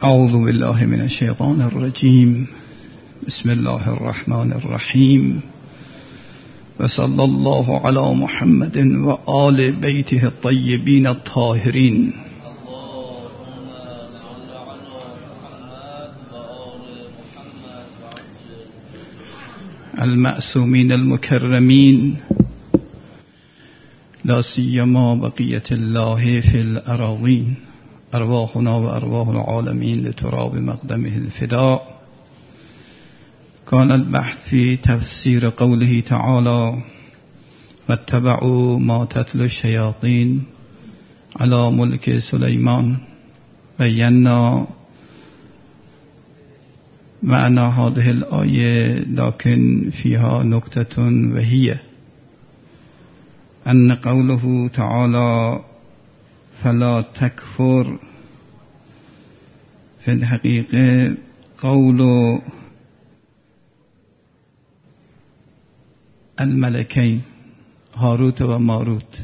اعوذ بالله من الشیطان الرجیم. بسم الله الرحمن الرحیم و صلی الله علی محمد و آل بیته الطیبین الطاهرین. المعصومین المکرمین لا سیما بقیة الله فی الأراضین. ارواحنا و ارواح العالمین لتراب مقدمه الفداء. كان البحث في تفسير قوله تعالى واتبعوا ما تتلو الشياطين على ملك سليمان. بينا معنى هذه الآية لكن فيها نكتة وهي أن قوله تعالى فلا تكفر في الحقيقة قول الملكين هاروت و ماروت،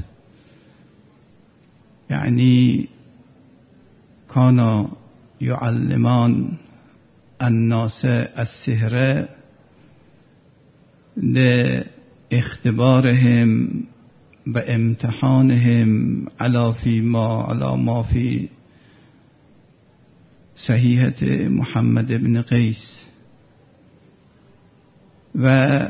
يعني كانا يعلمان الناس السحر لاختبارهم بامتحانهم على ما في صحيحة محمد بن قيس و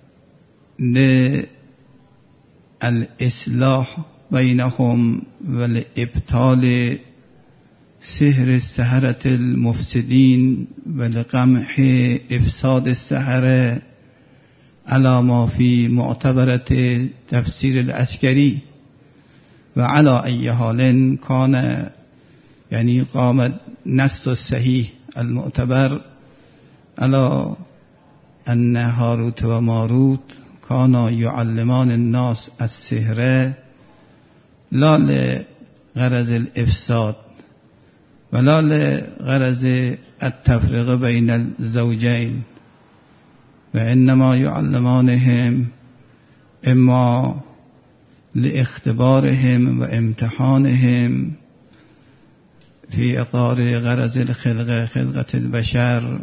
للإصلاح بينهم ولإبطال سحر السحرة المفسدين ولقمح إفساد السحرة على ما في معتبرة تفسير العسكري. وعلى أي حال كان يعني قام النص الصحيح المعتبر على أن هاروت وماروت كانا يعلمان الناس السحر لا لغرض الإفساد ولا لغرض التفرقة بين الزوجين، وإنما يعلمانهم إما لاختبارهم وامتحانهم في إطار غرض خلقة البشر.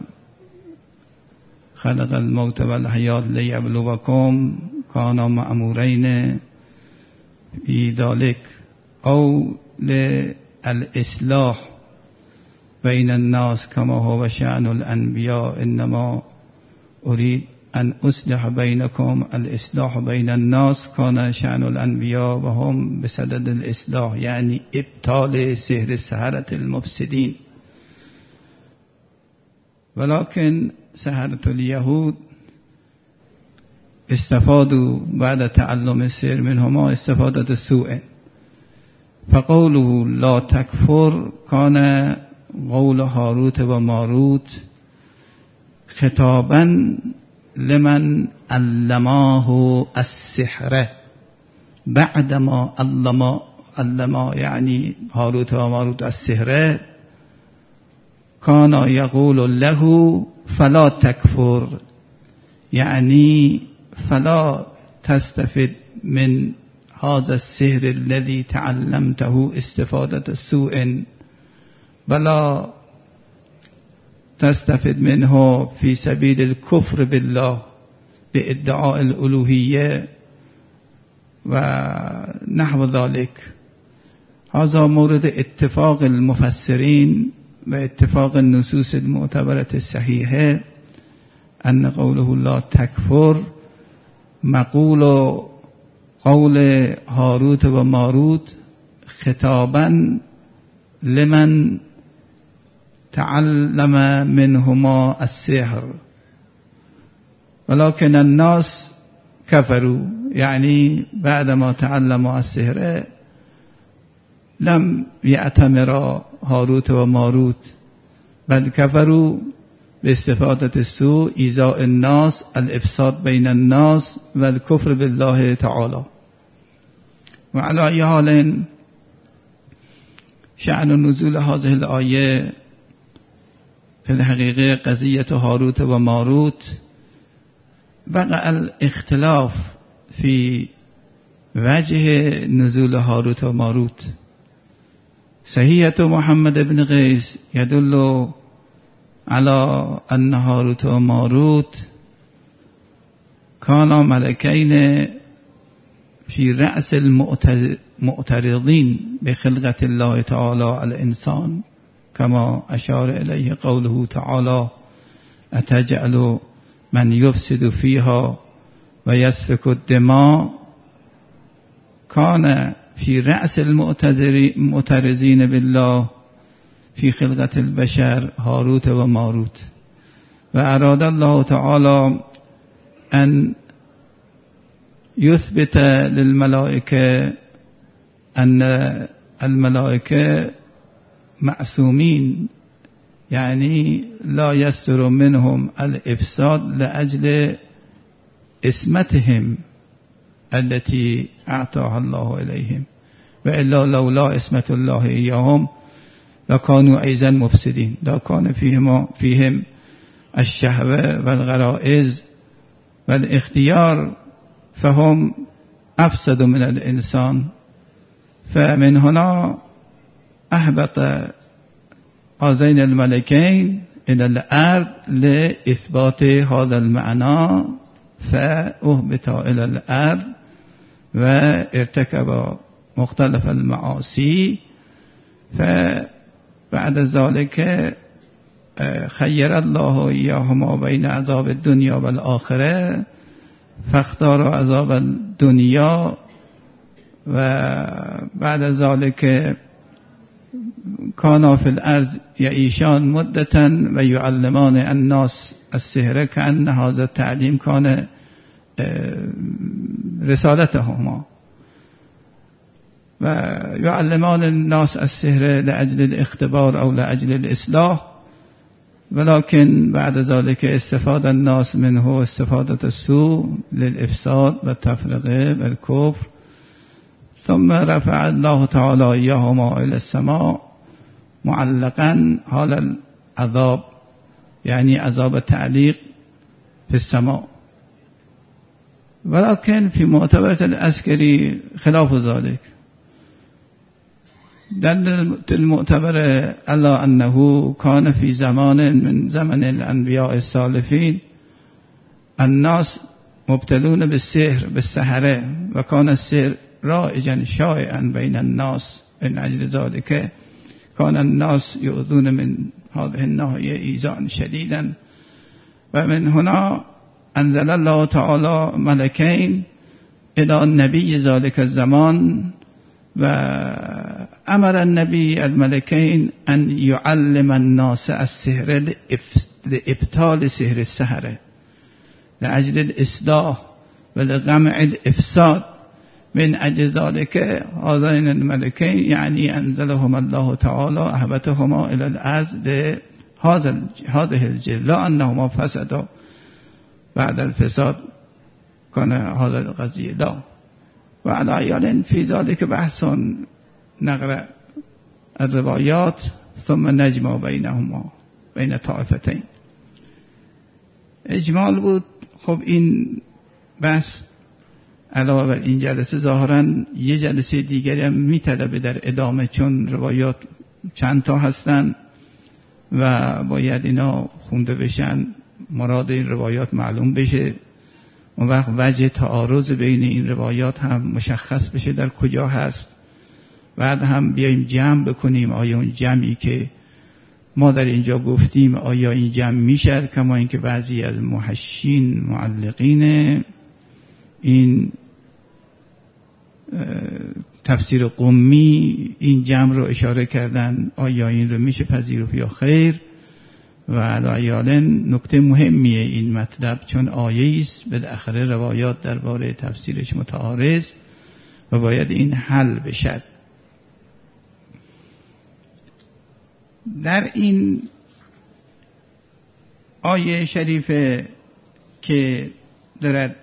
خلق الموت والحياة ليبلوكم، كانا مأمورين في ذلك، أو للإصلاح بين الناس كما هو شأن الأنبياء. إنما أريد أن أصلح بينكم، الإصلاح بين الناس كان شأن الأنبياء وهم بصدد الإصلاح، يعني إبطال سحر السحرة المفسدين. ولكن سحرة اليهود استفادوا بعد تعلم السحر منهما استفادة سوء، فقوله لا تكفر كان قول هاروت وماروت خطابا لمن علماه السحر بعدما علم يعني هاروت وماروت السحر، كان يقول له فلا تكفر، يعني فلا تستفد من هذا السحر الذي تعلمته استفادة سوء، بلا تستفد منه في سبيل الكفر بالله بادعاء الألوهية ونحو ذلك. هذا مورد اتفاق المفسرين واتفاق النصوص المعتبرة الصحيحة أن قوله لا تكفر مقول قول هاروت وماروت خطابا لمن تعلم منهما السحر، ولكن الناس كفروا، يعني بعدما تعلموا السحر لم يأتمر هاروت وماروت بل كفروا باستفادة السوء، إيذاء الناس، الإفساد بين الناس والكفر بالله تعالى. وعلى أي حال شأن نزول هذه الآية في الحقيقة قضية هاروت وماروت وقع الاختلاف في وجه نزول هاروت و ماروت صحيحة محمد بن قيس يدل على أن هاروت وماروت كانا ملكين في رأس المعترضين بخلقة الله تعالى الإنسان، كما أشار إليه قوله تعالى: أتجعل من يفسد فيها ويسفك الدماء. كان في رأس المعترضين بالله في خلقة البشر هاروت وماروت. وأراد الله تعالى أن يثبت للملائكة أن الملائكة معصومين، يعني لا يستر منهم الإفساد لأجل اسمتهم التي أعطاها الله إليهم، وإلا لولا اسمة الله إياهم لكانوا أيضا مفسدين، لا كان فيهم الشهوة والغرائز والاختيار، فهم أفسد من الإنسان. فمن هنا أهبط هذين الملكين إلى الأرض لإثبات هذا المعنى، فأهبط إلى الأرض وارتكب مختلف المعاصي. فبعد ذلك خير الله إياهما بين عذاب الدنيا والآخرة، فاختار عذاب الدنيا. وبعد ذلك كانا في الأرض يعيشان مدة ويعلمان الناس السحر، كأن هذا التعليم كان رسالتهما، ويعلمان الناس السحر لأجل الاختبار أو لأجل الإصلاح. ولكن بعد ذلك استفاد الناس منه استفادة السوء للإفساد والتفرقة والكفر. ثم رفع الله تعالى إياهما إلى السماء معلقا حال العذاب، يعني عذاب التعليق في السماء. ولكن في معتبرة العسكري خلاف ذلك، لأن المعتبر على أنه كان في زمان من زمن الأنبياء السالفين الناس مبتلون بالسحر بالسحرة، وكان السحر رائجا شائعا بين الناس. من أجل ذلك كان الناس يؤذون من هذه الناحية إيذاء شديدا. ومن هنا أنزل الله تعالى ملكين إلى النبي ذلك الزمان، وأمر النبي الملكين أن يعلم الناس السحر لإبطال سحر السحرة، لأجل الإصلاح ولقمع الإفساد. من أجل ذلك هذين الملكين يعني أنزلهما الله تعالى أهبتهما إلى الأرض هذه الجبلة، لا أنهما فسدوا بعد الفساد كان هذا القضية لا. وعلى عيال في ذلك بحث، نقرأ الروايات ثم نجمع بينهما بين طائفتين. اجمال بود. خب این بحث علاوه بر این جلسه ظاهراً یه جلسه دیگری هم میطلبه در ادامه، چون روایات چند تا هستن و باید اینا خونده بشن، مراد این روایات معلوم بشه، اون وقت وجه تعارض بین این روایات هم مشخص بشه در کجا هست. بعد هم بیایم جمع بکنیم آیا اون جمعی که ما در اینجا گفتیم آیا این جمع میشه، کما اینکه بعضی از محشین معلقین این تفسیر قمی این جمع رو اشاره کردن، آیا این رو میشه پذیرفت یا خیر. و علیاً نکته مهمیه این مطلب، چون آیه است بالاخره روایات درباره تفسیرش متعارض و باید این حل بشد. در این آیه شریفه که دارد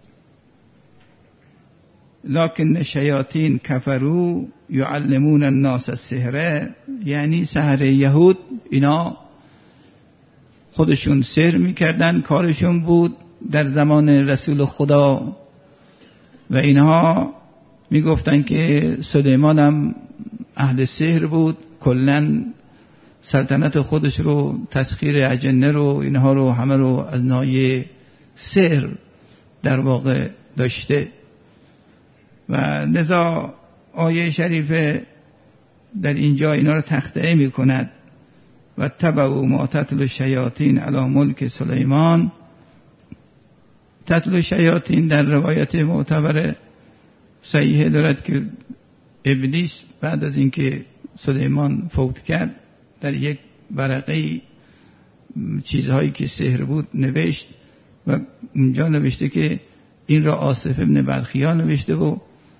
لکن الشیاطین کفروا یعلمون الناس السحر، یعنی سحر یهود اینا خودشون سحر میکردن، کارشون بود در زمان رسول خدا، و اینها میگفتن که سلیمان هم اهل سحر بود، کلاً سلطنت خودش رو، تسخیر اجنه رو، اینها رو همه رو از ناحیه سحر در واقع داشته. و لذا آیه شریفه در اینجا اینا رو تخطئه می کند. و تبعوا ما تتلو الشیاطین علی ملک سلیمان. تتلو الشیاطین در روایت معتبر صحیحه دارد که ابلیس بعد از اینکه سلیمان فوت کرد در یک ورقه چیزهایی که سحر بود نوشت و اونجا نوشته که این را آصف ابن بلخیا نوشته و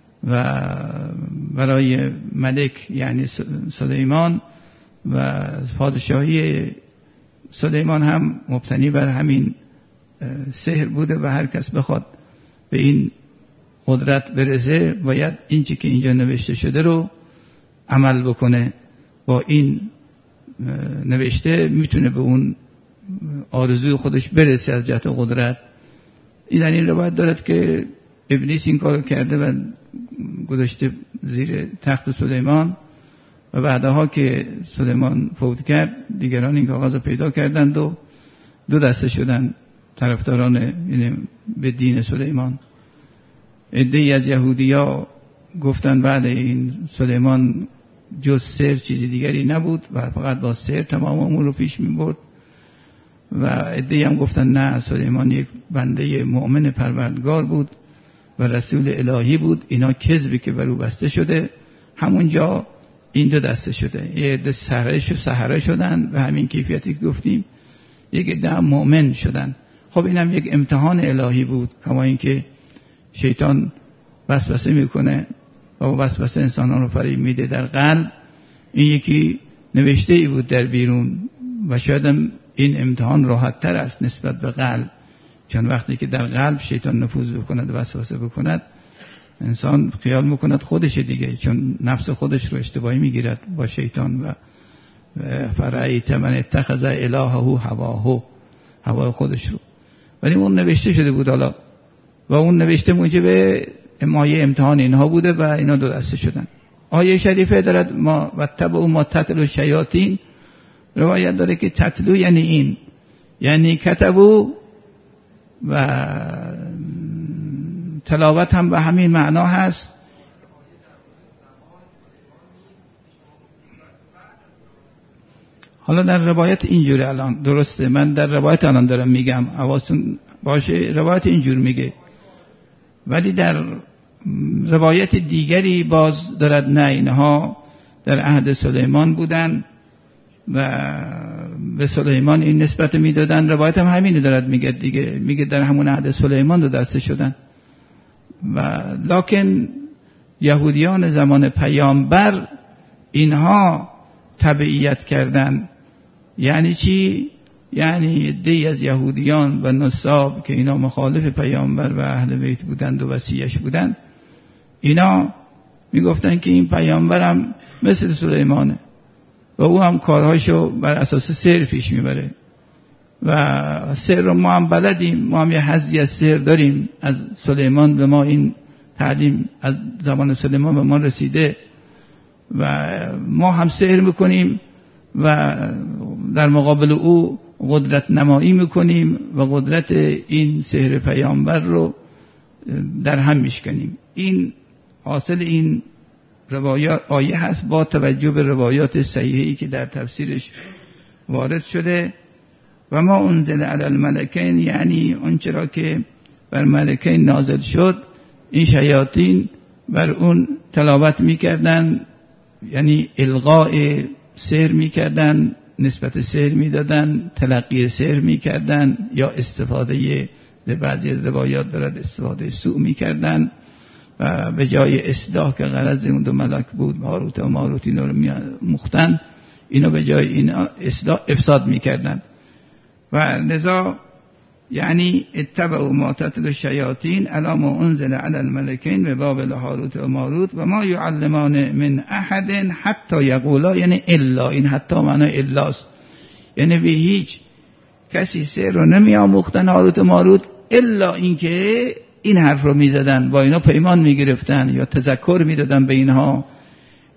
برای ملک یعنی سلیمان و پادشاهی سلیمان هم مبتنی بر همین سحر بوده و هر کس بخواد به این قدرت برسه باید این چی که اینجا نوشته شده رو عمل بکنه. با این نوشته میتونه به اون آرزوی خودش برسه از جهت قدرت. در این روایت دارد که ابلیس این کارو کرده و گذاشته زیر تخت سلیمان و بعدها که سلیمان فوت کرد دیگران این کاغذ رو پیدا کردند و دو دسته شدن طرفداران یعنی به دین سلیمان. عده‌ای از یهودی‌ها گفتن بعد این سلیمان جز سحر چیزی دیگری نبود و فقط با سحر تمام امور رو پیش می‌برد و عده‌ای هم گفتن نه، سلیمان یک بنده مؤمن پروردگار بود و رسول الهی بود. اینا کذبی که بر او بسته شده. همونجا این دو دسته شده، یه عده سحره شدن و همین کیفیتی که گفتیم، یک عده هم مؤمن شدن. خب اینم یک امتحان الهی بود، کما اینکه شیطان وسوسه میکنه و وسوسه انسانان رو فریب میده در قلب. این یکی نوشته ای بود در بیرون و شاید این امتحان راحت تر است نسبت به قلب، چون وقتی که در قلب شیطان نفوذ بکند و وسوسه بکند انسان خیال میکند خودش دیگه، چون نفس خودش رو اشتباهی میگیرد با شیطان. و فرأیت من اتخذ الهه هواه، هوای خودش رو. ولی اون نوشته شده بود حالا و اون نوشته موجب مایه امتحان اینها بوده و اینا دو دسته شدن. آیه شریفه دارد ما و تبعوا ما تتلو الشیاطین، روایت داره که تتلو یعنی این، یعنی کتبو و تلاوت هم به همین معنا هست. حالا در روایت اینجوری الان درسته، من در روایت الان دارم میگم حواستون باشه، روایت اینجور میگه، ولی در روایت دیگری باز دارد نه اینها در عهد سلیمان بودن و به سلیمان این نسبت میدادن. روایت هم همینه دارد میگه دیگه، میگه در همون عهد سلیمان دو دسته شدن. و لکن یهودیان زمان پیامبر اینها تبعیت کردن. یعنی چی؟ یعنی عده‌ای از یهودیان و نصاب که اینا مخالف پیامبر و اهل بیت بودند و وصیش بودند، اینا میگفتن که این پیامبرم مثل سلیمانه و او هم کارهاشو بر اساس سحر پیش میبره و سحر رو ما هم بلدیم، ما هم یه حظی از سحر داریم از سلیمان، به ما این تعلیم از زمان سلیمان به ما رسیده و ما هم سحر میکنیم و در مقابل او قدرت نمایی میکنیم و قدرت این سحر پیامبر رو در هم میشکنیم. این حاصل این روایات آیه هست با توجه به روایات صحیحی که در تفسیرش وارد شده. و ما انزل علی الملکین، یعنی اون چرا که بر ملکین نازل شد، این شیاطین بر اون تلاوت میکردن، یعنی الغاء سحر میکردن، نسبت سحر میدادن، تلقی سحر میکردن، یا استفاده در بعضی از روایات دارد استفاده سوء میکردن و به جای اصلاح که غرض اون دو ملک بود هاروت و ماروت اینا رو مختن، اینا به جای این اصلاح افساد میکردن. و لذا یعنی اتبعوا ما تتلو الشیاطین علی ما انزل علی الملکین به بابل هاروت و ماروت و ما یعلمان من احد حتی یقولا، یعنی الا، این حتی معنی الاست، یعنی به هیچ کسی سحر رو نمی آموختن هاروت و ماروت الا اینکه این حرف رو می زدن، با اینا پیمان می گرفتن یا تذکر می دادن به اینها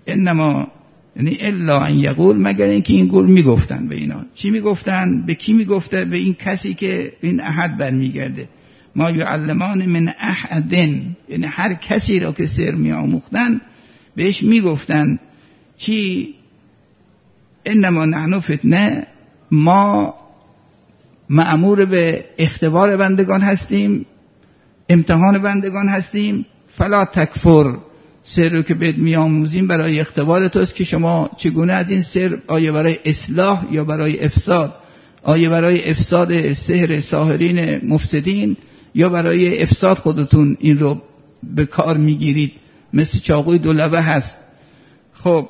انما یعنی الا ان یقول، مگر اینکه این قول میگفتن به اینا. چی میگفتن؟ به کی میگفته؟ به این کسی که این احد برمیگرده. ما یعلمان من احد، یعنی هر کسی را که سحر میآموختن بهش میگفتن چی؟ انما نحن فتنه، ما مأمور به اختبار بندگان هستیم، امتحان بندگان هستیم. فلا تکفر، سر رو که بهت میآموزیم برای اختبار توست که شما چگونه از این سر، آیا برای اصلاح یا برای افساد، آیا برای افساد سحر ساحرین مفسدین یا برای افساد خودتون این رو به کار میگیرید. مثل چاقوی دو لبه هست. خب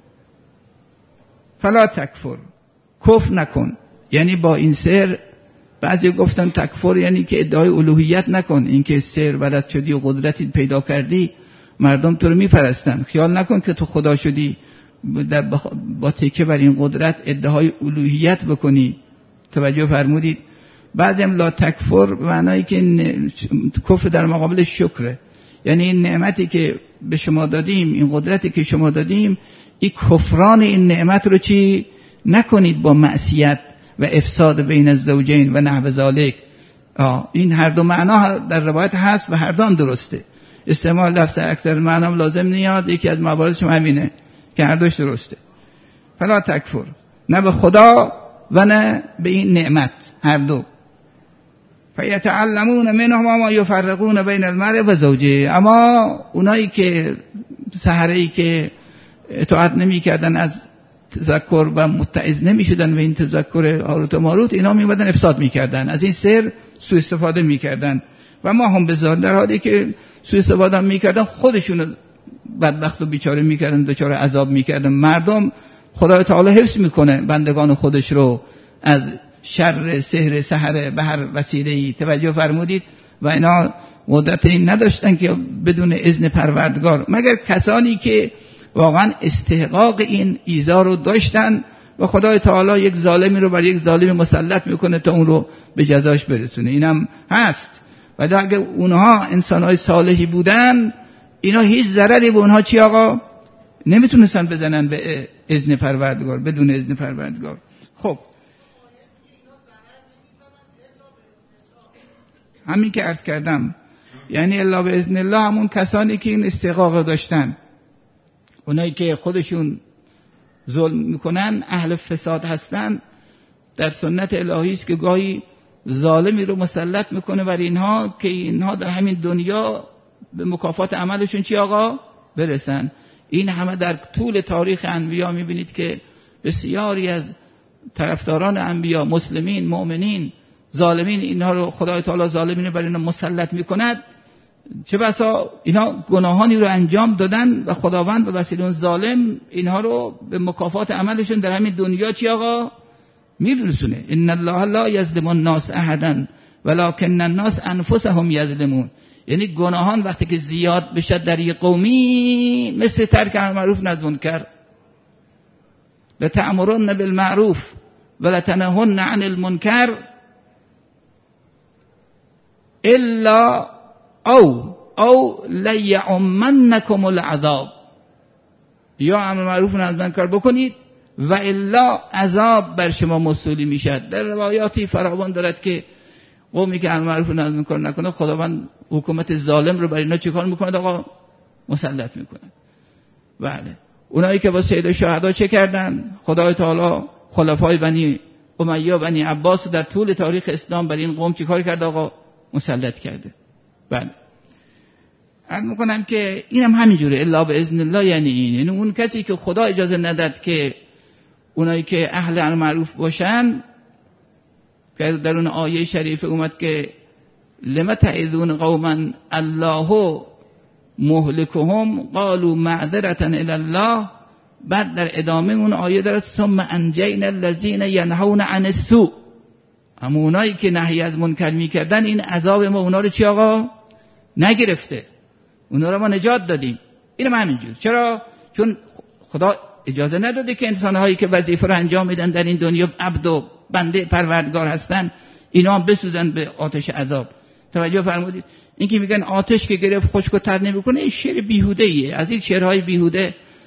فلا تکفر، کفر نکن. یعنی با این سحر، بعضی گفتن تکفر یعنی که ادعای الوهیت نکن. این که سحر بلد شدی و قدرتی پیدا کردی، مردم تو رو میپرستن، خیال نکن که تو خدا شدی با تکیه بر این قدرت ادعای الوهیت بکنی. توجه فرمودید؟ بعضی هم لا تکفر به معنایی که کفر در مقابل شکره. یعنی این نعمتی که به شما دادیم، این قدرتی که شما دادیم، این کفران این نعمت رو چی نکنید با معصیت و افساد بین الزوجین و نحو ذالک. این هر دو معنا در روایت هست و هر دو هم درسته. استعمال لفظ اکثر معنا لازم نیاد، یکی از مواردش همینه که هر دوش درسته. فلا تکفر، نه به خدا و نه به این نعمت، هر دو. فیتعلمون منهما ما یفرقون بین المرء و زوجه. اما اونایی که سحره‌ای که اطاعت نمی‌کردن از تذکر و متعظ نمی‌شدن به این تذکر هاروت و ماروت، اینا می‌اومدن افساد می‌کردن، از این سحر سوء استفاده می‌کردن. و ما هم بذات در حالی که سوء استفاده می‌کردن خودشون بدبخت و بیچاره می‌کردن، دچار عذاب می‌کردن. مردم خدای تعالی حفظ می‌کنه بندگان خودش رو از شر سحر سحر به هر وسیله‌ای. توجه فرمودید؟ و اینا قدرت این نداشتن که بدون اذن پروردگار، مگر کسانی که واقعا استحقاق این ایذا رو داشتن و خدای تعالی یک ظالمی رو بر یک ظالم مسلط میکنه تا اون رو به جزاش برسونه. اینم هست. و اگه اونها انسان‌های صالحی بودن، اینا هیچ ضرری به اونها چی آقا نمیتونستن بزنن به اذن پروردگار، بدون اذن پروردگار. خب همین که عرض کردم، یعنی الا به اذن الله، همون کسانی که این استحقاق داشتن، اونایی که خودشون ظلم میکنن، اهل فساد هستن. در سنت الهی است که گاهی ظالمی رو مسلط میکنه بر اینها که اینها در همین دنیا به مکافات عملشون چی آقا برسن. این همه در طول تاریخ انبیا میبینید که بسیاری از طرفداران انبیا، مسلمین، مؤمنین، ظالمین، اینها رو خدای تعالی ظالمین بر اینا مسلط میکند. چه بسا اینا گناهانی رو انجام دادن و خداوند به وسیله اون ظالم اینها رو به مکافات عملشون در همین دنیا چی آقا میرسونه. ان الله لا یظلم الناس احدا ولکن الناس انفسهم یظلمون. یعنی گناهان وقتی که زیاد بشه در یک قومی، مثل ترک امر معروف نهی از منکر، لتأمرن بالمعروف ولتنهون عن المنکر الا او لیعمنکم العذاب. یا امر معروف نهی از منکر بکنید و الا عذاب بر شما موصول میشد. در روایاتی فراوان دارد که قومی که امر معروف نهی از منکر نکنه، خداوند حکومت ظالم رو بر اینا چیکار میکنه آقا؟ مسلط میکنه. بله، اونایی که با سید شهدا چه کردن؟ خدای تعالی خلفای بنی امیه و بنی عباس در طول تاریخ اسلام بر این قوم چیکار کرده آقا؟ مسلط کرده. بله، عرض میکنم که اینم همینجوره، الا به اذن الله. یعنی اون کسی که خدا اجازه نداد که اونایی که اهل امر معروف باشن، که در اون آیه شریفه اومد که لما تعظون قوما الله مهلكهم قالوا معذرة الى الله. بعد در ادامه اون آیه دارد ثم انجینا الذین ینهون عن السوء. اما اونایی که نهی از منکر میکردن، این عذاب ما اونا رو چی آقا نگرفته، اونا رو ما نجات دادیم. اینم همینجور. چرا؟ چون خدا اجازه نداده که انسانهایی که وظیفه رو انجام میدن در این دنیا، عبد و بنده پروردگار هستن، اینا هم بسوزن به آتش عذاب. توجه فرمودید؟ این که میگن آتش که گرفت خشک و تر نمیکنه، این شعر بیهوده ایه. از این شعرهای بیهوده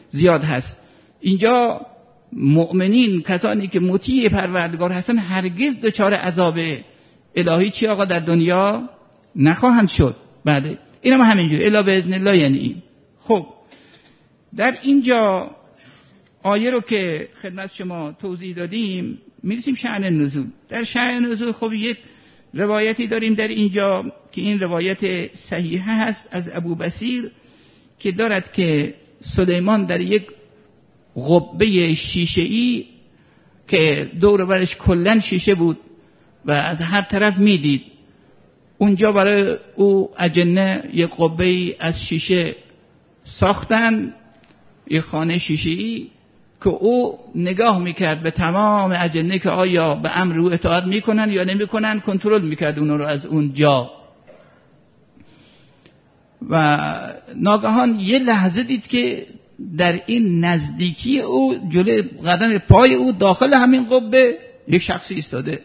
زیاد هست. اینجا مؤمنین، کسانی که مطیع پروردگار هستن، هرگز دچار عذاب الهی چی آقا در دنیا نخواهند شد. بعد این هم همینجور الا باذن الله. یعنی خب در اینجا آیه رو که خدمت شما توضیح دادیم میرسیم شأن نزول. در شأن نزول خب یک روایتی داریم در اینجا که این روایت صحیحه هست از ابو بصیر که دارد که سلیمان در یک قبه شیشه‌ای که دور و برش کلن شیشه بود و از هر طرف میدید، اونجا برای او اجنه یک قبه از شیشه ساختن، یک خانه شیشه‌ای که او نگاه میکرد به تمام اجنه که آیا به امر او اطاعت میکنن یا نمیکنن، کنترل میکرد اون رو از اون جا. و ناگهان یه لحظه دید که در این نزدیکی او جلوی قدم پای او داخل همین قبه یک شخصی ایستاده.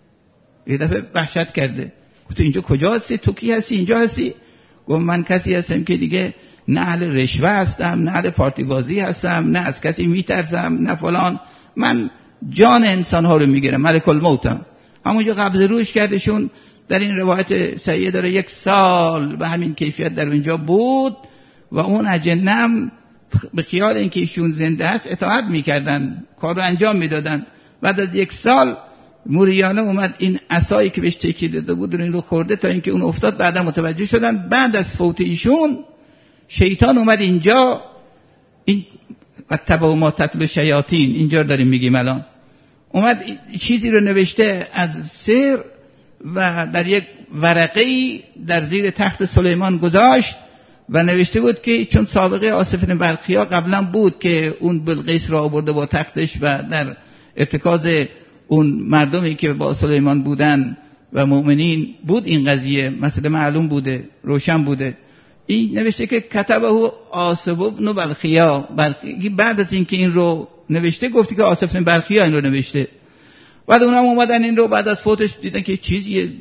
یه دفعه وحشت کرده، گفت اینجا کجا هستی؟ تو کی هستی؟ اینجا هستی؟ گفت من کسی هستم که دیگه نه اهل رشوه هستم، نه اهل پارتی بازی هستم، نه از کسی میترسم، نه فلان. من جان انسان ها رو میگیرم، ملک الموتم. همونجا قبض روش کردشون. در این روایت صحیح داره 1 سال به همین کیفیت در اونجا بود و اون اجنم به خیال اینکه ایشون زنده است اطاعت میکردن، کار رو انجام میدادن. بعد از 1 سال موریانه اومد این عصایی که بهش تکیه داده بود رو این رو خورده تا اینکه اون افتاد. بعدا متوجه شدن بعد از فوت ایشون شیطان اومد اینجا، این تبع ما تتلو شیاطین اینجا داریم میگیم الان، اومد چیزی رو نوشته از سر و در یک ورقه‌ای در زیر تخت سلیمان گذاشت و نوشته بود که چون سابقه آصف بن برخیا قبلا بود که اون بلقیس را آورده با تختش و در ارتکاز اون مردمی که با سلیمان بودن و مؤمنین بود، این قضیه مسئله معلوم بوده، روشن بوده. این نوشته که کتبه آصف بن برخیا. بعد از اینکه این رو نوشته گفتی که آصف بن برخیا این رو نوشته. بعد اونها اومدن این رو بعد از فوتش دیدن که چیزیه،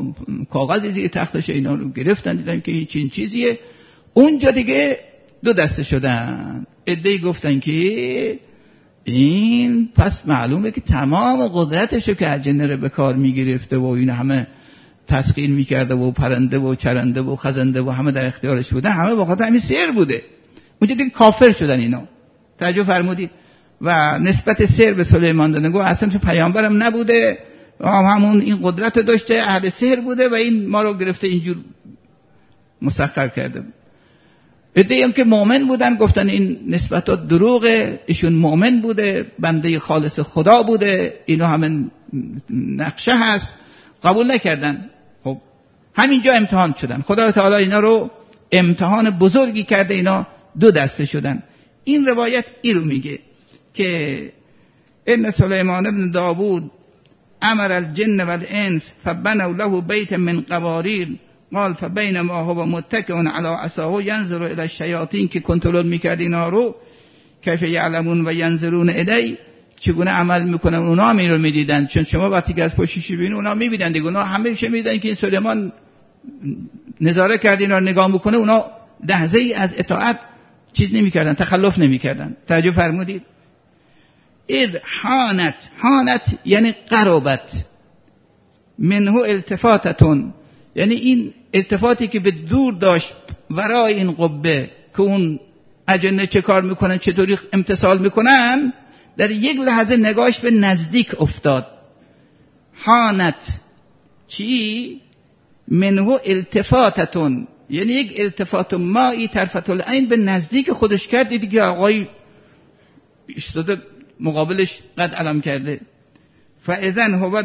کاغذی زیر تختش، اینا رو گرفتن دیدن که این چیزیه. اونجا دیگه 2 دسته شدن. عده‌ای گفتن که این پس معلومه که تمام قدرتشو که اجنه رو به کار میگرفته و این همه تسخیر میکرده و پرنده و چرنده و خزنده و همه در اختیارش بودن، همه با خاطر همین سحر بوده. اونجا دیگه کافر شدن اینا. توجه فرمودید؟ و نسبت سحر به سلیمان دادن، گفت اصلا تو پیامبرم نبوده، همون این قدرت داشته، اهل سحر بوده و این ما رو گرفته اینجور مسخر کرده. عده‌ای هم که مؤمن بودن گفتن این نسبتات دروغه، ایشون مؤمن بوده، بنده خالص خدا بوده، اینا همین نقشه هست، قبول نکردن. خب همینجا امتحان شدن. خدا تعالی اینا رو امتحان بزرگی کرده، اینا 2 دسته شدن. این روایت این رو میگه که ان سلیمان ابن داوود امر الجن والانس فبنوا له بیت من قواریر قال فبینما هو متکئ علی عصاه ینظر الی الشیاطین، که کنترل میکرد اینا رو، کیف یعلمون و ینظرون الی، چگونه عمل میکنن اونا هم این رو میدیدن. چون شما وقتی که از پشتش ببینید اونا میبینن دیگه، اونا همیشه میدیدن که این سلیمان نظاره کرد اینا رو نگاه میکنه، اونا لحظه ای از اطاعت چیز نمیکردن، تخلف نمیکردن. توجه فرمودید؟ اذ حانت یعنی قربت، منه التفاتتون، یعنی این التفاتی که به دور داشت ورای این قبه که اون اجنه چه کار میکنن، چطوری امتثال میکنن، در یک لحظه نگاهش به نزدیک افتاد. حانت چی؟ منه التفاتتون، یعنی یک التفات مایی طرفت العین به نزدیک خودش کرد، دیدی که آقای ایستاده مقابلش قد علم کرده. فاذا هو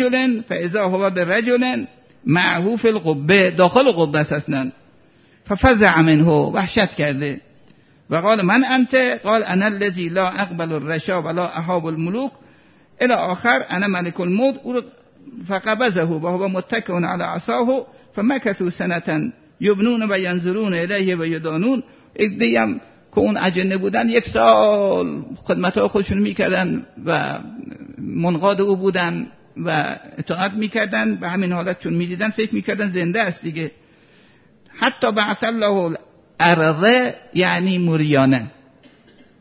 برجل معهو فی القبه، داخل قبه اساسا. ففزع منه، وحشت کرده. و قال من انت؟ قال انا الذي لا اقبل الرشا ولا اهاب الملوك الى آخر انا ملك الموت. فقبضه وهو متكئ على عصاه فمكثوا سنة یبنون و ینظرون الیه و یدانون. دیگم که اون اجنه بودن 1 سال خدمت‌های خودشون میکردن و منقاد او بودن و اطاعت میکردن، به همین حالت چون میدیدن فکر میکردن زنده است دیگه. حتی بعث الله الارض یعنی موریانه،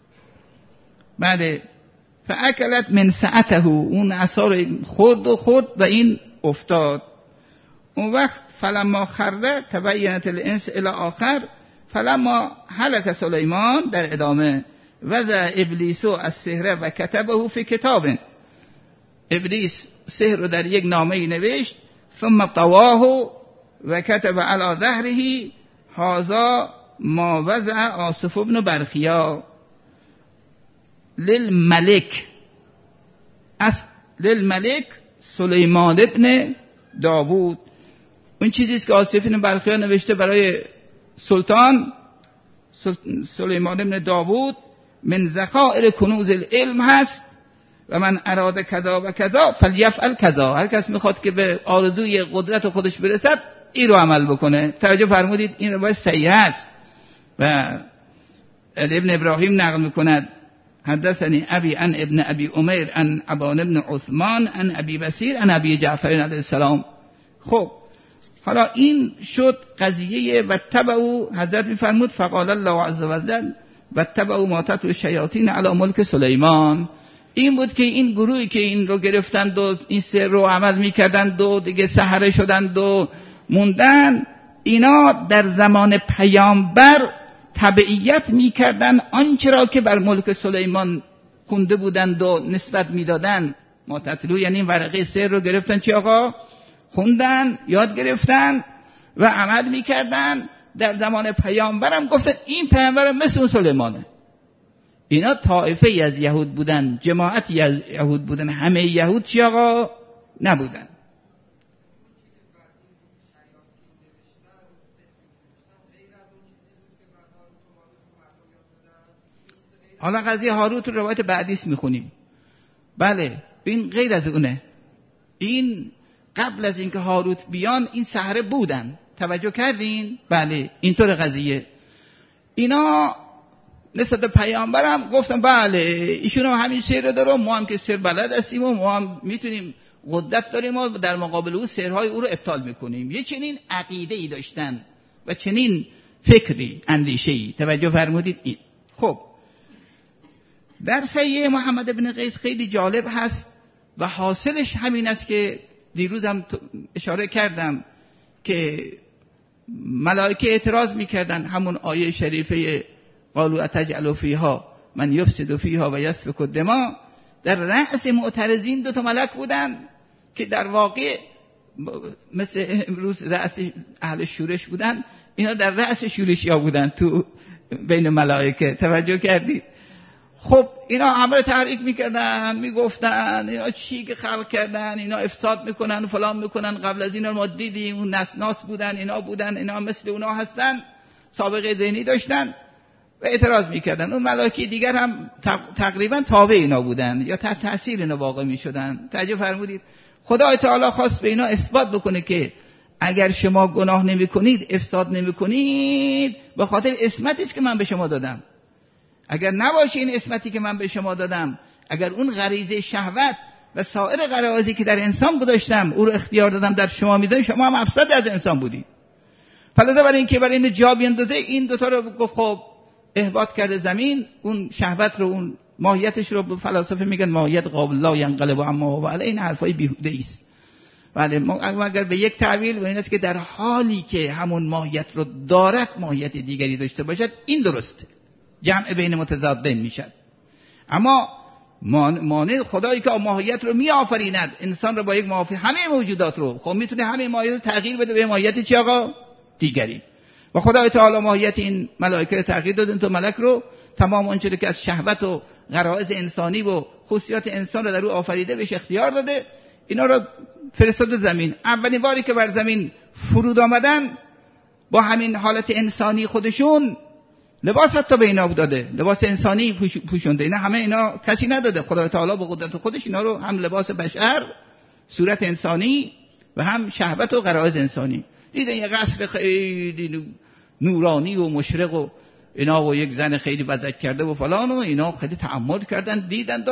بعد فاکلت من سعته، اون عصا رو خورد و این افتاد. اون وقت فلما خر تبینت الانس الی آخر فلما هلك سلیمان، در ادامه وضع ابلیس السحر و کتبه فی کتاب، ابلیس سحر رو در یک نامه نوشت، ثم طواه و کتب علی ظهره هذا ما وضع آصف بن برخیا للملک سلیمان ابن داوود. اون چیزیست که آصف بن برخیا نوشته برای سلطان سلیمان ابن داوود، من ذخائر کنوز العلم هست و من اراد کذا و کذا فلیفعل کذا. هر کس میخواد که به آرزوی قدرت خودش برسد این رو عمل بکنه. توجه فرمودید، این روایت صحیح است و ابن ابراهیم نقل میکند حدثني ابي عن ابن ابي عمير عن ابان ابن عثمان عن ابي بصير عن ابي جعفر علیه السلام. خب حالا این شد قضیه و تبعو. حضرت میفرمود فقال الله عز وجل و تبعو ما تتلو الشیاطین علی ملک سلیمان. این بود که این گروهی که این رو گرفتند و این سر رو عمل میکردند و دیگه سحره شدند و موندن، اینا در زمان پیامبر تبعیت میکردن آنچه را که بر ملک سلیمان خونده بودند و نسبت میدادن. ما تتلو یعنی این ورقه سر رو گرفتن، چی آقا؟ خوندن، یاد گرفتن و عمل میکردن. در زمان پیامبرم گفتن این پیامبرم مثل اون سلیمانه. اینا طائفه ای از یهود بودن، جماعتی از یهود بودن، همه یهود چی آقا؟ نبودن. حالا قضیه هاروت رو روایت بعدیست میخونیم. بله این غیر از اونه. این قبل از اینکه هاروت بیان این سحره بودن. توجه کردین؟ بله اینطور قضیه. اینا نسبت پیامبرم گفتن بله ایشون هم همین سحر داره، ما هم که سحر بلد هستیم و ما هم میتونیم قدرت داریم و در مقابل او سحرهای او رو ابطال میکنیم. یه چنین عقیده ای داشتن و چنین فکری، اندیشه ای. توجه فرمودید این. خب در صحیح محمد بن قیس خیلی جالب هست و حاصلش همین است که دیروز هم اشاره کردم که ملائکه اعتراض میکردن، همون آیه شریفه قالوا اتجعل فیها من یفسد فیها و یسفک الدماء. در رأس معترضین دو تا ملک بودن که در واقع مثل امروز رأس اهل شورش بودن، اینا در رأس شورشیا بودن تو بین ملائکه. توجه کردید؟ خب اینا همه تحریک میکردن، میگفتن اینا چی که خلق کردن، اینا افساد میکنن و فلان میکنن، قبل از اینا ما دیدیم اون نسناس بودن، اینا بودن، اینا مثل اونا هستن، سابقه ذهنی داشتن و اعتراض میکردن. اون ملائکه دیگر هم تقریبا تابع اینا بودن یا تحت تاثیر اینا واقع میشدن. توجه فرمودید؟ خدای تعالی خواست به اینا اثبات بکنه که اگر شما گناه نمیکنید، افساد نمیکنید، به خاطر عصمتی است که من به شما دادم. اگر نباشه این عصمتی که من به شما دادم، اگر اون غریزه شهوت و سایر غرایزی که در انسان گذاشتم او رو اختیار دادم در شما میدم، شما هم افسد از انسان بودید. فلذا برای اینکه برای این جا بیندازه این دوتا رو گفت خب احباط کرده زمین، اون شهوت رو، اون ماهیتش رو به فلاسفه میگن ماهیت قابل لا ینقلب عما و علی. این حرفای بیهوده است. بله اگر به یک تعبیر و این است که در حالی که همون ماهیت رو دارد ماهیت دیگری داشته باشد، این درسته، جمع بین متضادین میشد. اما مانع خدایی که ماهیت رو میآفریند، انسان رو با یک ماهیت، همه موجودات رو، خب میتونه همه ماهیت رو تغییر بده به ماهیت چی آقا؟ دیگری. و خدای تعالی ماهیت این ملائکه رو تغییر داد. تو ملک رو تمام اون چیزی که از شهوت و غرایز انسانی و خصوصیات انسان رو در او آفریده بهش اختیار داده، اینا رو فرستاد زمین. اولین باری که بر زمین فرود آمدن با همین حالت انسانی خودشون لباس حتی به اینا داده، لباس انسانی پوشونده. اینا همه اینا کسی نداده. خدای تعالی به قدرت خودش اینا رو هم لباس بشر، صورت انسانی و هم شهوت و غرایز انسانی. دیدن یه قصر خیلی نورانی و مشرق و اینا و یک زن خیلی بزک کرده و فلان و اینا خیلی تأمل کردن، دیدن و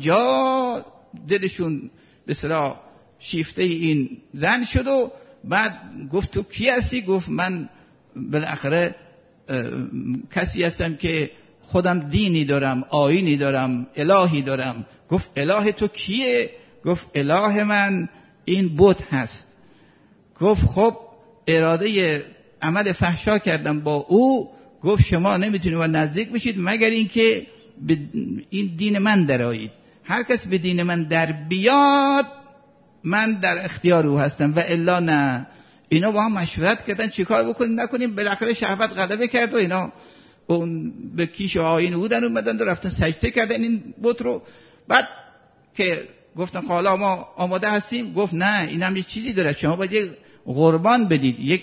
همونجا دلشون به اصطلاح شیفته این زن شد و بعد گفت تو کی هستی؟ گفت من بالاخره کسی هستم که خودم دینی دارم، آیینی دارم، الهی دارم. گفت اله تو کیه؟ گفت اله من این بت هست. گفت خب اراده عمل فحشا کردم با او. گفت شما نمیتونید و نزدیک بشید مگر اینکه به این دین من درآیید. هر کس به دین من در بیاد من در اختیار او هستم و الا نه. اینا با هم مشورت کردن چیکار بکنیم نکنیم. بالاخره شهوت غلبه کرد و اینا اون به کیش آیین او در اومدن و رفتن سجده کردن این بت رو. بعد که گفتن حالا ما آماده هستیم، گفت نه این هم یه چیزی داره، شما باید یک قربان بدید، یک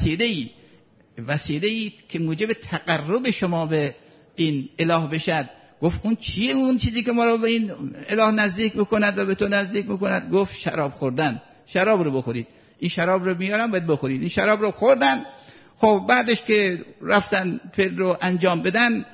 وسیله‌ای که موجب تقرب شما به این اله بشد. گفت اون چیه اون چیزی که ما رو به این اله نزدیک بکند و به تو نزدیک بکند؟ گفت شراب خوردن. شراب رو بخورید، این شراب رو میارم باید بخورید. این شراب رو خوردن. خب بعدش که رفتن فعل رو انجام بدن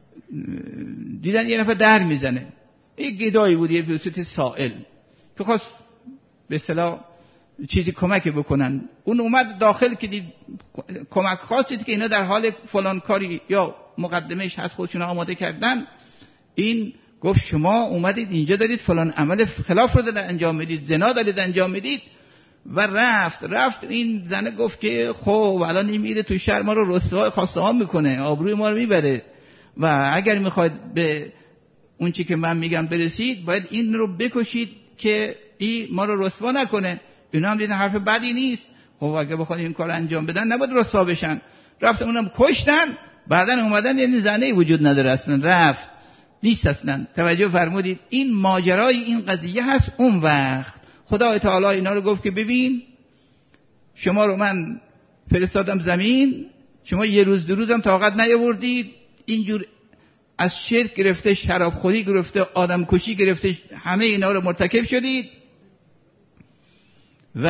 دیدن یه نفر در میزنه. یک گدایی بود، یه بسیط سائل که خواست به اصطلاح چیزی کمک بکنن. اون اومد داخل که دید کمک خواستید که اینا در حال فلان کاری یا مقدمهش هست خودشون آماده کردن. این گفت شما اومدید اینجا دارید فلان عمل خلاف رو دارید انجام میدید، زنا دارید انجام میدید. و رفت این زنه گفت که خب الان این میره تو شهر ما رو رسوا خواسته ها میکنه، آبروی ما رو میبره و اگر میخواید به اون چی که من میگم برسید باید این رو بکشید که این ما رو رسوا نکنه. اینا هم دیدن حرف بدی نیست. خب اگه بخواد این کار انجام بدن نباید رسوا بشن. رفتن اونم کشتن. بعدن اومدن یعنی زنه وجود نداره اصلا، رفت نیست اصلا. توجه فرمودید؟ این ماجرای این قضیه هست. اون وقت خدای تعالی اینا رو گفت که ببین شما رو من فرستادم زمین، شما یه روز دو روزم طاقت نیاوردید، اینجور از شرک گرفته، شرابخوری گرفته، آدم کشی گرفته، همه اینا رو مرتکب شدید و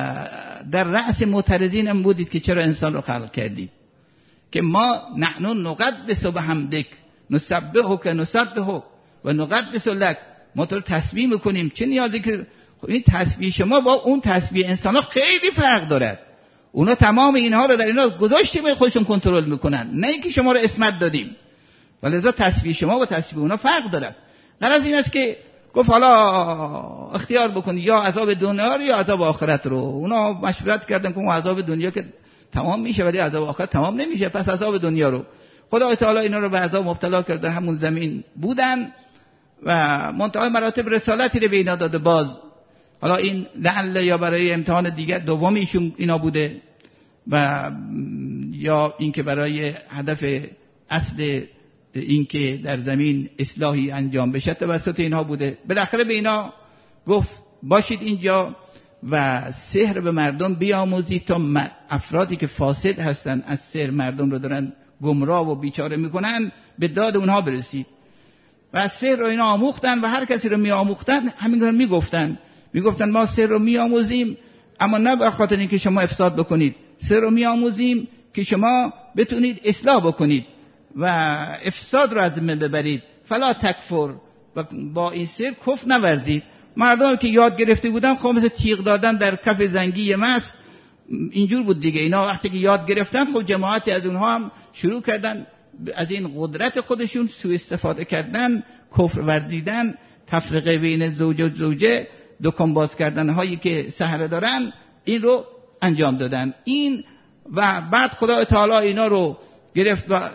در رأس معترضین هم بودید که چرا انسان رو خلق کردید. که ما نحن نقدس بحمدک نسبحک و نقدس لک، ما تو رو تسبیح میکنیم. چه نیازی که این تسبیح شما با اون تسبیح انسان ها خیلی فرق دارد. اونا تمام اینها رو در اینا گذاشتیم خودشون کنترل میکنن، نه اینکه شما رو اسمت دادیم. ولذا تسبیح شما و تسبیح اونا فرق دارد. غرض این است که گفت حالا اختیار بکنید یا عذاب دنیا رو یا عذاب آخرت رو. اونا مشورت کردن که عذاب دنیا که تمام میشه ولی عذاب آخرت تمام نمیشه، پس عذاب دنیا رو. خدای تعالی اینا رو به عذاب مبتلا کرد، همون زمین بودن و منتهای مراتب رسالتی رو به اینا داده. باز حالا این لعل یا برای امتحان دیگر دوم ایشون اینا بوده و یا اینکه برای هدف اصل اینکه در زمین اصلاحی انجام بشه توسط اینها بوده. بالاخره به اینا گفت باشید اینجا و سحر به مردم بیاموزید تا افرادی که فاسد هستن از سحر مردم رو دارن گمراه و بیچاره میکنن به داد اونها برسید. و سحر رو اینا آموختن و هر کسی رو میآموختن همینطور میگفتن ما سحر رو میآموزیم اما نه به خاطر اینکه شما افساد بکنید، سحر رو میآموزیم که شما بتونید اصلاح بکنید و افساد رو از من ببرید. فلا تکفر، و با این سحر کفر نورزید. مردم که یاد گرفته بودن خب مثل تیغ دادن در کف زنگی مست اینجور بود دیگه. اینا وقتی که یاد گرفتن خب جماعتی از اونها هم شروع کردن از این قدرت خودشون سوء استفاده کردن، کفر ورزیدن، تفرقه بین زوج و زوجه، دکان باز کردن هایی که سحر دارن، این رو انجام دادن. این و بعد خدا تعالی اینا رو گرفت و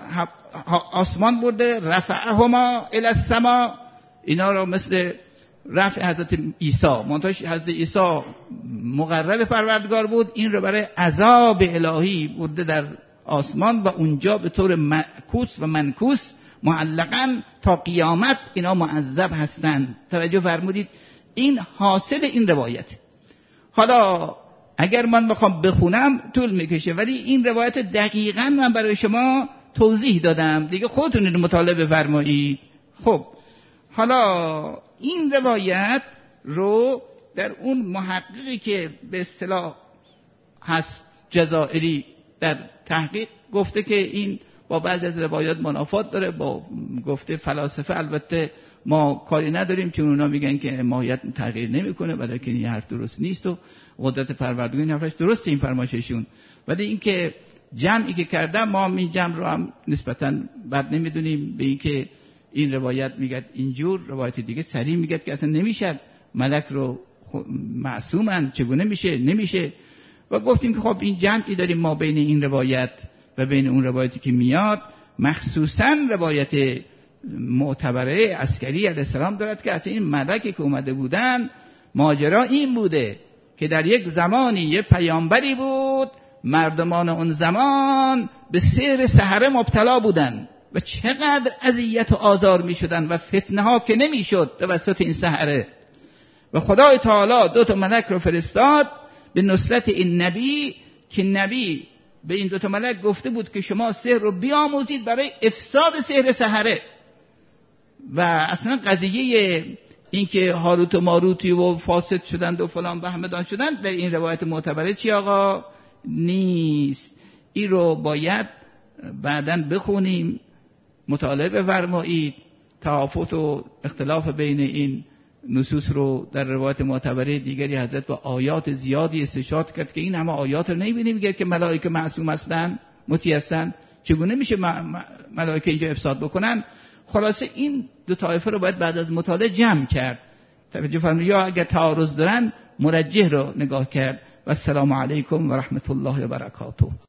آسمان برده، رفعهما الی السما، اینا رو مثل رفع حضرت عیسی، منتهاش حضرت عیسی مقرب پروردگار بود، این رو برای عذاب الهی برده در آسمان و اونجا به طور معکوس و منکوس معلقاً تا قیامت اینا معذب هستند. توجه فرمودید؟ این حاصل این روایت. حالا اگر من بخوام بخونم طول میکشه، ولی این روایت دقیقاً من برای شما توضیح دادم دیگه، خودتون رو مطالعه بفرمایید. خب حالا این روایت رو در اون محققی که به اصطلاح هست جزائری در تحقیق گفته که این با بعضی از روایات منافات داره با گفته فلاسفه. البته ما کاری نداریم چون اونا میگن که ماهیت تغییر نمیکنه، ولی که این حرف درست نیست و قدرت پروردگار این حرفش درسته این فرمایششون. ولی این که جمعی که کردن ما این جمع رو هم نسبتاً بد نمیدونیم، به این که این روایت میگه اینجور، روایت دیگه صریح میگه که اصلا نمیشه، ملک رو معصومن، چگونه میشه؟ نمیشه. و گفتیم که خب این جمعی داریم ما بین این روایت و بین اون روایتی که میاد، مخصوصاً روایت معتبره عسکری علیه السلام دارد که اصلا این ملکی که اومده بودن ماجرا این بوده که در یک زمانی یه پیامبری بود، مردمان اون زمان به سحر سحره مبتلا بودن و چقدر اذیت و آزار می شدن و فتنه ها که نمی شد توسط این سحره، و خدای تعالی 2 ملک رو فرستاد به نصرت این نبی که نبی به این 2 ملک گفته بود که شما سحر رو بیاموزید برای افساد سحر سحره. و اصلا قضیه این که هاروت و ماروتی و فاسد شدند و فلان و همدان شدند در این روایت معتبره چی آقا نیست. این رو باید بعداً بخونیم، مطالعه بفرمایید، تفاوت و اختلاف بین این نصوص رو در روایت معتبره دیگری حضرت با آیات زیادی استشهاد کرد که این همه آیات رو نمی‌بینیم میگه که ملائکه معصوم هستن، مطیع هستن، چگونه میشه ملائکه اینجا افساد بکنن؟ خلاصه این 2 طایفه رو باید بعد از مطالعه جمع کرد. توجه فرمایید، یا اگر تعارض دارن مرجح رو نگاه کرد. و السلام علیکم و رحمت الله و برکاته.